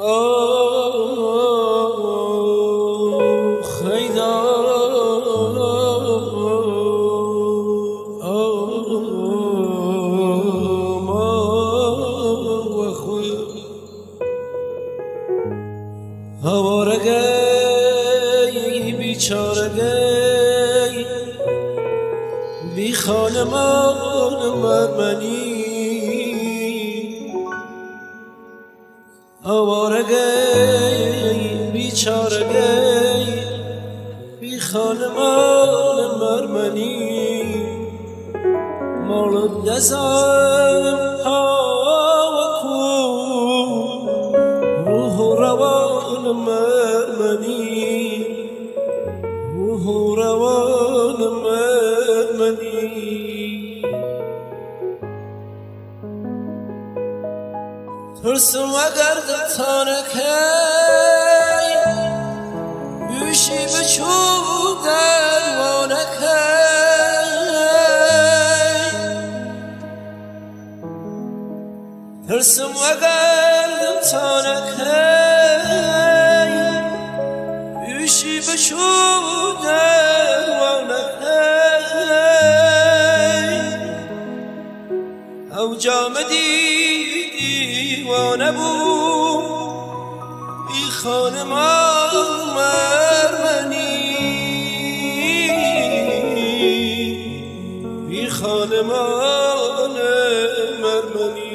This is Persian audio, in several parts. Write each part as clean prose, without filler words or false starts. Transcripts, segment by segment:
هوارگی بیچارگی بی خانمان مرمنی هوارگی بیچارگی بی خانمان مرمنی مال دزم روح و روان مرمنی روح و روان مرمنی ترسم اگر دلتانکی بیشی بچوب دروانکی ترسم اگر دلتانکی بیشی بچوب دروانکی او جامدی دیوانه بود بی خانمان مرمنی بی خانمان مرمنی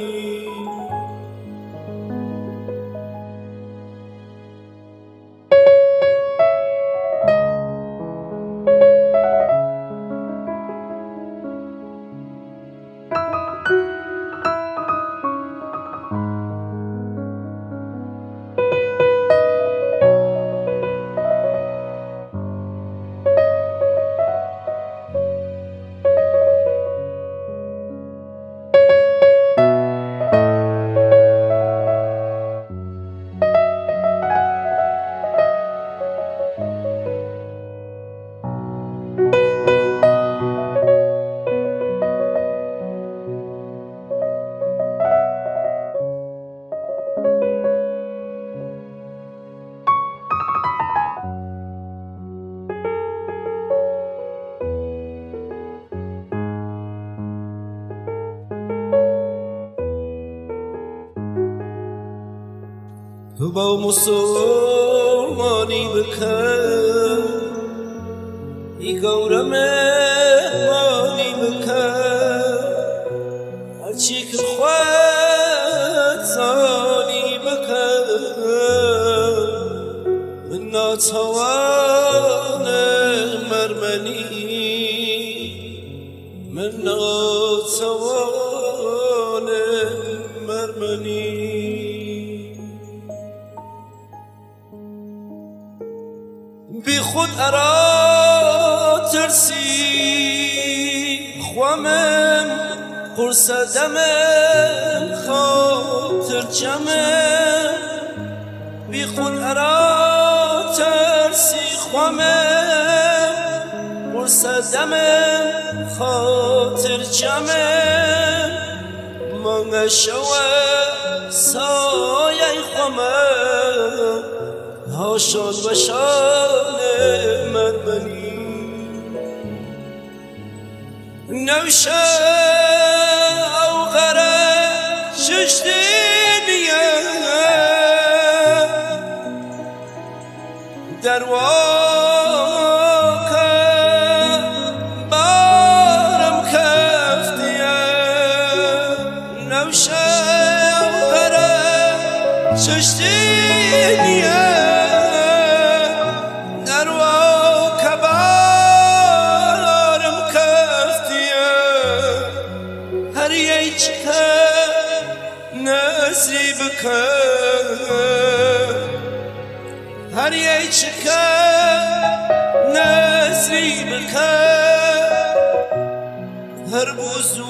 تو با مسلمانی بکن ای گور مهمانی بکن هرچی که خواهد زانی بکن من ناتوان مرمنی من ناتوان مرمنی بی خود ارا ترسی خوامم پرسدم خاطر جمم بی خود ارا ترسی خوامم پرسدم خاطر جمم مانگه شوه سایه خوامم هاشان و شان مرمنی نوشه او غره ششتینیه در واقع بارم کفتیه نوشه او غره ششتینیه نصیب کن هر یک کن نصیب کن هر بوزو